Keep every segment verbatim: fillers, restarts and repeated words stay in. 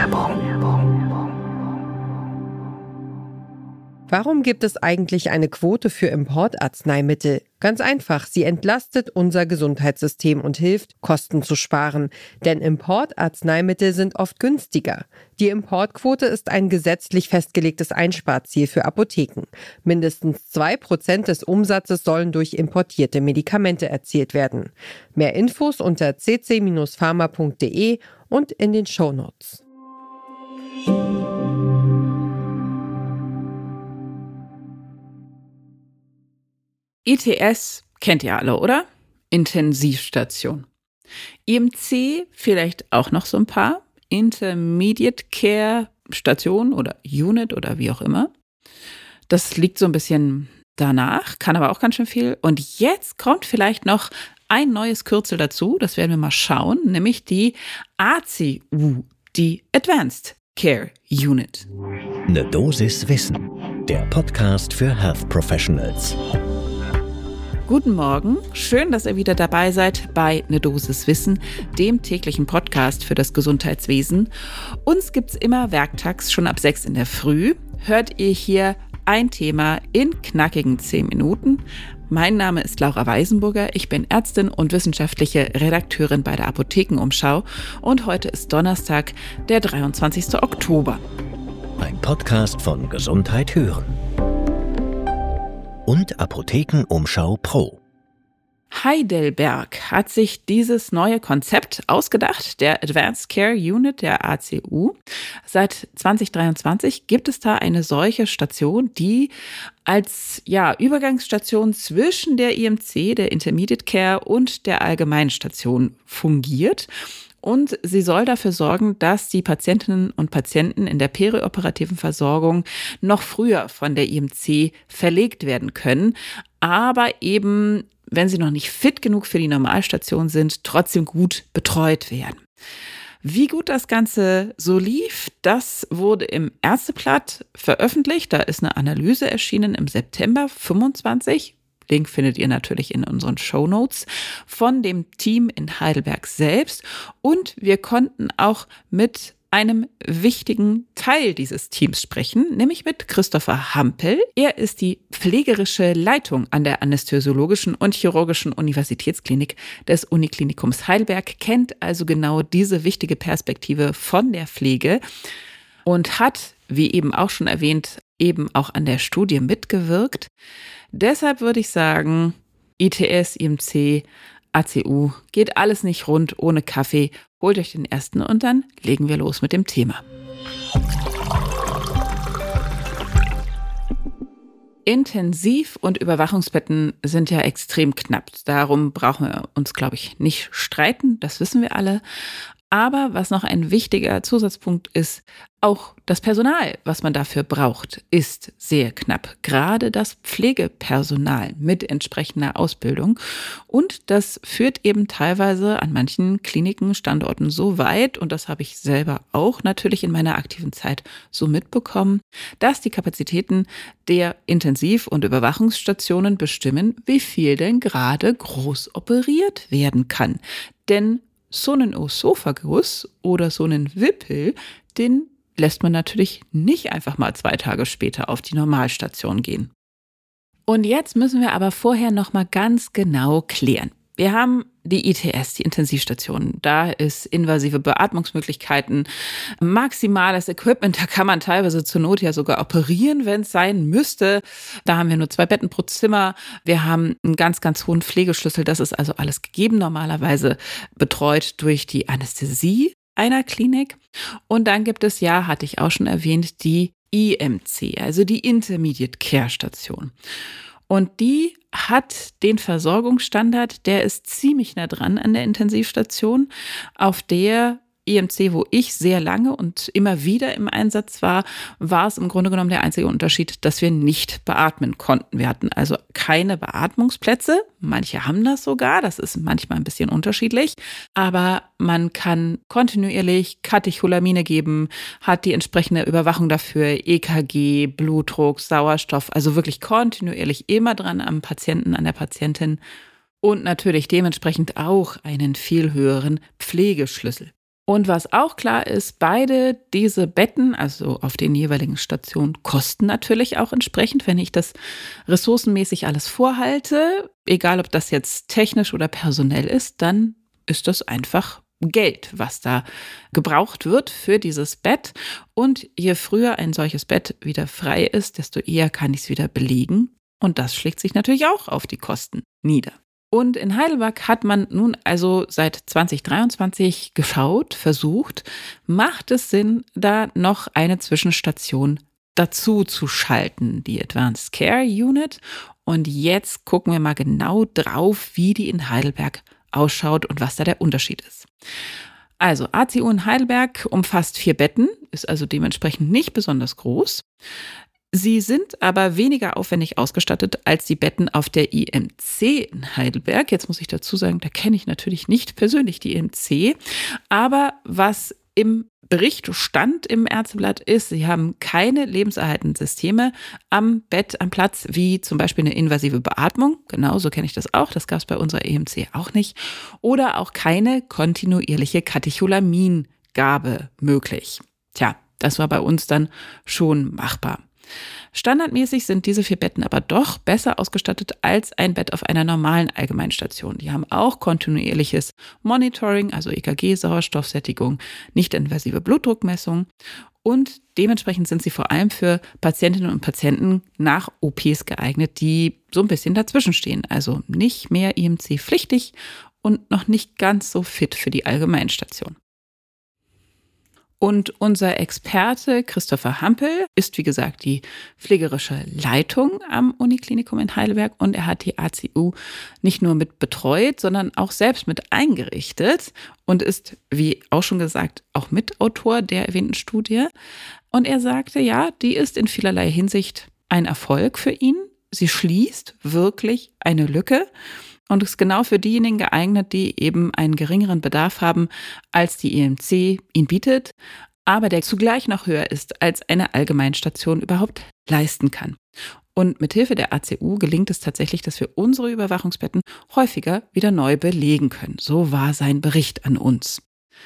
Warum gibt es eigentlich eine Quote für Importarzneimittel? Ganz einfach, sie entlastet unser Gesundheitssystem und hilft, Kosten zu sparen. Denn Importarzneimittel sind oft günstiger. Die Importquote ist ein gesetzlich festgelegtes Einsparziel für Apotheken. Mindestens zwei Prozent des Umsatzes sollen durch importierte Medikamente erzielt werden. Mehr Infos unter c c Pharma punkt d e und in den Shownotes. I T S kennt ihr alle, oder? Intensivstation. I M C vielleicht auch noch so ein paar. Intermediate Care Station oder Unit oder wie auch immer. Das liegt so ein bisschen danach, kann aber auch ganz schön viel. Und jetzt kommt vielleicht noch ein neues Kürzel dazu, das werden wir mal schauen, nämlich die A C U, die Advanced Care Unit. Eine Dosis Wissen, der Podcast für Health Professionals. Guten Morgen, schön, dass ihr wieder dabei seid bei Ne Dosis Wissen, dem täglichen Podcast für das Gesundheitswesen. Uns gibt's immer werktags schon ab sechs in der Früh. Hört ihr hier ein Thema in knackigen zehn Minuten. Mein Name ist Laura Weisenburger, ich bin Ärztin und wissenschaftliche Redakteurin bei der Apothekenumschau und heute ist Donnerstag, der dreiundzwanzigster Oktober. Ein Podcast von Gesundheit hören und Apothekenumschau Pro. Heidelberg hat sich dieses neue Konzept ausgedacht, der Advanced Care Unit, der A C U. Seit zwanzig dreiundzwanzig gibt es da eine solche Station, die als ja, Übergangsstation zwischen der I M C, der Intermediate Care und der allgemeinen Station fungiert. Und sie soll dafür sorgen, dass die Patientinnen und Patienten in der perioperativen Versorgung noch früher von der I M C verlegt werden können, aber eben, wenn sie noch nicht fit genug für die Normalstation sind, trotzdem gut betreut werden. Wie gut das Ganze so lief, das wurde im Ärzteblatt veröffentlicht. Da ist eine Analyse erschienen im September fünfundzwanzig. Link findet ihr natürlich in unseren Shownotes von dem Team in Heidelberg selbst. Und wir konnten auch mit einem wichtigen Teil dieses Teams sprechen, nämlich mit Christopher Hampel. Er ist die pflegerische Leitung an der Anästhesiologischen und Chirurgischen Universitätsklinik des Uniklinikums Heidelberg, kennt also genau diese wichtige Perspektive von der Pflege und hat, wie eben auch schon erwähnt, eben auch an der Studie mitgewirkt. Deshalb würde ich sagen, I T S, I M C, A C U, geht alles nicht rund ohne Kaffee. Holt euch den ersten und dann legen wir los mit dem Thema. Intensiv- und Überwachungsbetten sind ja extrem knapp. Darum brauchen wir uns, glaube ich, nicht streiten. Das wissen wir alle. Aber was noch ein wichtiger Zusatzpunkt ist, auch das Personal, was man dafür braucht, ist sehr knapp. Gerade das Pflegepersonal mit entsprechender Ausbildung. Und das führt eben teilweise an manchen Kliniken, Standorten so weit, und das habe ich selber auch natürlich in meiner aktiven Zeit so mitbekommen, dass die Kapazitäten der Intensiv- und Überwachungsstationen bestimmen, wie viel denn gerade groß operiert werden kann. Denn so einen Ösophagus oder so einen Wippel, den lässt man natürlich nicht einfach mal zwei Tage später auf die Normalstation gehen. Und jetzt müssen wir aber vorher noch mal ganz genau klären. Wir haben die I T S, die Intensivstation. Da ist invasive Beatmungsmöglichkeiten, maximales Equipment. Da kann man teilweise zur Not ja sogar operieren, wenn es sein müsste. Da haben wir nur zwei Betten pro Zimmer. Wir haben einen ganz, ganz hohen Pflegeschlüssel. Das ist also alles gegeben, normalerweise betreut durch die Anästhesie einer Klinik. Und dann gibt es, ja, hatte ich auch schon erwähnt, die I M C, also die Intermediate Care Station. Und die hat den Versorgungsstandard, der ist ziemlich nah dran an der Intensivstation, auf der I M C, wo ich sehr lange und immer wieder im Einsatz war, war es im Grunde genommen der einzige Unterschied, dass wir nicht beatmen konnten. Wir hatten also keine Beatmungsplätze. Manche haben das sogar, das ist manchmal ein bisschen unterschiedlich. Aber man kann kontinuierlich Katecholamine geben, hat die entsprechende Überwachung dafür, E K G, Blutdruck, Sauerstoff, also wirklich kontinuierlich immer dran am Patienten, an der Patientin und natürlich dementsprechend auch einen viel höheren Pflegeschlüssel. Und was auch klar ist, beide diese Betten, also auf den jeweiligen Stationen, kosten natürlich auch entsprechend, wenn ich das ressourcenmäßig alles vorhalte. Egal, ob das jetzt technisch oder personell ist, dann ist das einfach Geld, was da gebraucht wird für dieses Bett. Und je früher ein solches Bett wieder frei ist, desto eher kann ich es wieder belegen. Und das schlägt sich natürlich auch auf die Kosten nieder. Und in Heidelberg hat man nun also seit zwanzig dreiundzwanzig geschaut, versucht, macht es Sinn, da noch eine Zwischenstation dazu zu schalten, die Advanced Care Unit. Und jetzt gucken wir mal genau drauf, wie die in Heidelberg ausschaut und was da der Unterschied ist. Also A C U in Heidelberg umfasst vier Betten, ist also dementsprechend nicht besonders groß. Sie sind aber weniger aufwendig ausgestattet als die Betten auf der I M C in Heidelberg. Jetzt muss ich dazu sagen, da kenne ich natürlich nicht persönlich die I M C. Aber was im Bericht stand im Ärzteblatt ist, sie haben keine lebenserhaltenden Systeme am Bett, am Platz, wie zum Beispiel eine invasive Beatmung. Genau, so kenne ich das auch. Das gab es bei unserer I M C auch nicht. Oder auch keine kontinuierliche Katecholamingabe möglich. Tja, das war bei uns dann schon machbar. Standardmäßig sind diese vier Betten aber doch besser ausgestattet als ein Bett auf einer normalen Allgemeinstation. Die haben auch kontinuierliches Monitoring, also E K G, Sauerstoffsättigung, nicht-invasive Blutdruckmessung und dementsprechend sind sie vor allem für Patientinnen und Patienten nach O Ps geeignet, die so ein bisschen dazwischen stehen. Also nicht mehr I M C-pflichtig und noch nicht ganz so fit für die Allgemeinstation. Und unser Experte Christopher Hampel ist, wie gesagt, die pflegerische Leitung am Uniklinikum in Heidelberg und er hat die A C U nicht nur mit betreut, sondern auch selbst mit eingerichtet und ist, wie auch schon gesagt, auch Mitautor der erwähnten Studie. Und er sagte, ja, die ist in vielerlei Hinsicht ein Erfolg für ihn. Sie schließt wirklich eine Lücke. Und ist genau für diejenigen geeignet, die eben einen geringeren Bedarf haben, als die I M C ihn bietet, aber der zugleich noch höher ist, als eine Allgemeinstation überhaupt leisten kann. Und mithilfe der A C U gelingt es tatsächlich, dass wir unsere Überwachungsbetten häufiger wieder neu belegen können. So war sein Bericht an uns.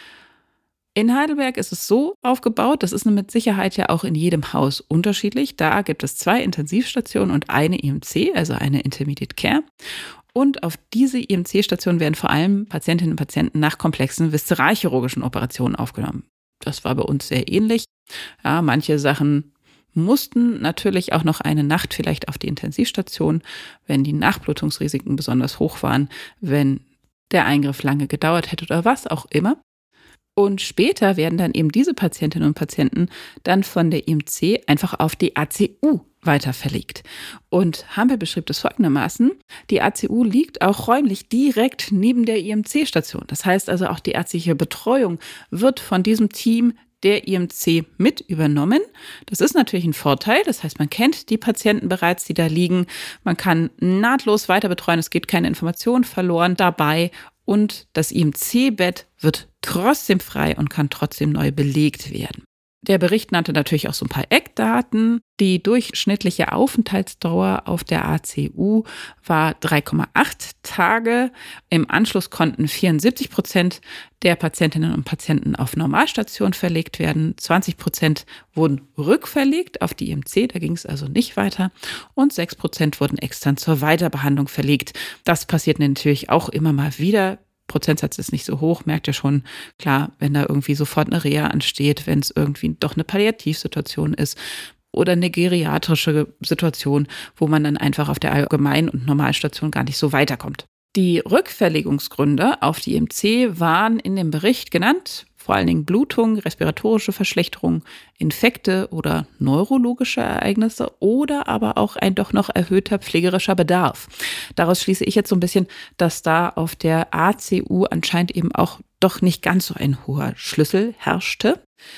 In Heidelberg ist es so aufgebaut, das ist mit Sicherheit ja auch in jedem Haus unterschiedlich. Da gibt es zwei Intensivstationen und eine I M C, also eine Intermediate Care. Und auf diese I M C-Station werden vor allem Patientinnen und Patienten nach komplexen viszeralchirurgischen Operationen aufgenommen. Das war bei uns sehr ähnlich. Ja, manche Sachen mussten natürlich auch noch eine Nacht vielleicht auf die Intensivstation, wenn die Nachblutungsrisiken besonders hoch waren, wenn der Eingriff lange gedauert hätte oder was auch immer. Und später werden dann eben diese Patientinnen und Patienten dann von der I M C einfach auf die A C U weiter verlegt. Und Hampel beschrieb das folgendermaßen: Die A C U liegt auch räumlich direkt neben der I M C-Station. Das heißt also, auch die ärztliche Betreuung wird von diesem Team der I M C mit übernommen. Das ist natürlich ein Vorteil. Das heißt, man kennt die Patienten bereits, die da liegen. Man kann nahtlos weiter betreuen. Es geht keine Information verloren dabei. Und das I M C-Bett wird trotzdem frei und kann trotzdem neu belegt werden. Der Bericht nannte natürlich auch so ein paar Eckdaten. Die durchschnittliche Aufenthaltsdauer auf der A C U war drei Komma acht Tage. Im Anschluss konnten vierundsiebzig Prozent der Patientinnen und Patienten auf Normalstation verlegt werden. zwanzig Prozent wurden rückverlegt auf die I M C, da ging es also nicht weiter. Und sechs Prozent wurden extern zur Weiterbehandlung verlegt. Das passiert natürlich auch immer mal wieder. Prozentsatz ist nicht so hoch, merkt ihr schon, klar, wenn da irgendwie sofort eine Reha ansteht, wenn es irgendwie doch eine Palliativsituation ist oder eine geriatrische Situation, wo man dann einfach auf der Allgemein- und Normalstation gar nicht so weiterkommt. Die Rückverlegungsgründe auf die I M C waren in dem Bericht genannt, vor allen Dingen Blutung, respiratorische Verschlechterung, Infekte oder neurologische Ereignisse oder aber auch ein doch noch erhöhter pflegerischer Bedarf. Daraus schließe ich jetzt so ein bisschen, dass da auf der A C U anscheinend eben auch doch nicht ganz so ein hoher Schlüssel herrschte.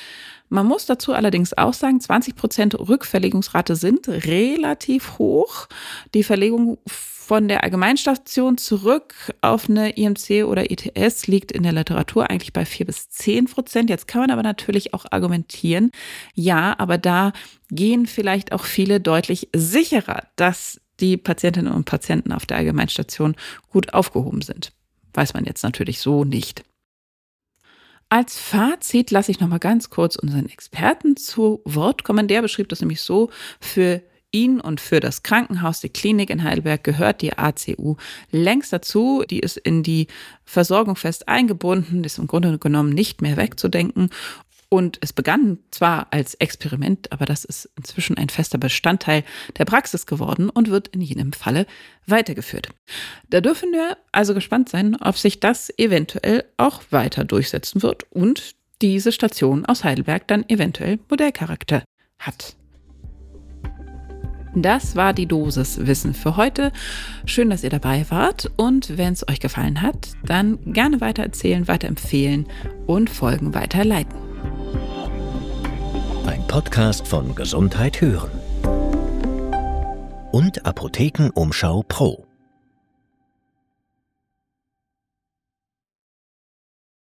Man muss dazu allerdings auch sagen, zwanzig Prozent Rückverlegungsrate sind relativ hoch. Die Verlegung von der Allgemeinstation zurück auf eine I M C oder I T S liegt in der Literatur eigentlich bei vier bis zehn Prozent. Jetzt kann man aber natürlich auch argumentieren, ja, aber da gehen vielleicht auch viele deutlich sicherer, dass die Patientinnen und Patienten auf der Allgemeinstation gut aufgehoben sind. Weiß man jetzt natürlich so nicht. Als Fazit lasse ich noch mal ganz kurz unseren Experten zu Wort kommen. Der beschrieb das nämlich so: Für ihn und für das Krankenhaus, die Klinik in Heidelberg, gehört die A C U längst dazu. Die ist in die Versorgung fest eingebunden, ist im Grunde genommen nicht mehr wegzudenken. Und es begann zwar als Experiment, aber das ist inzwischen ein fester Bestandteil der Praxis geworden und wird in jedem Falle weitergeführt. Da dürfen wir also gespannt sein, ob sich das eventuell auch weiter durchsetzen wird und diese Station aus Heidelberg dann eventuell Modellcharakter hat. Das war die Dosis Wissen für heute. Schön, dass ihr dabei wart. Und wenn es euch gefallen hat, dann gerne weitererzählen, weiterempfehlen und Folgen weiterleiten. Ein Podcast von Gesundheit hören und Apothekenumschau Pro.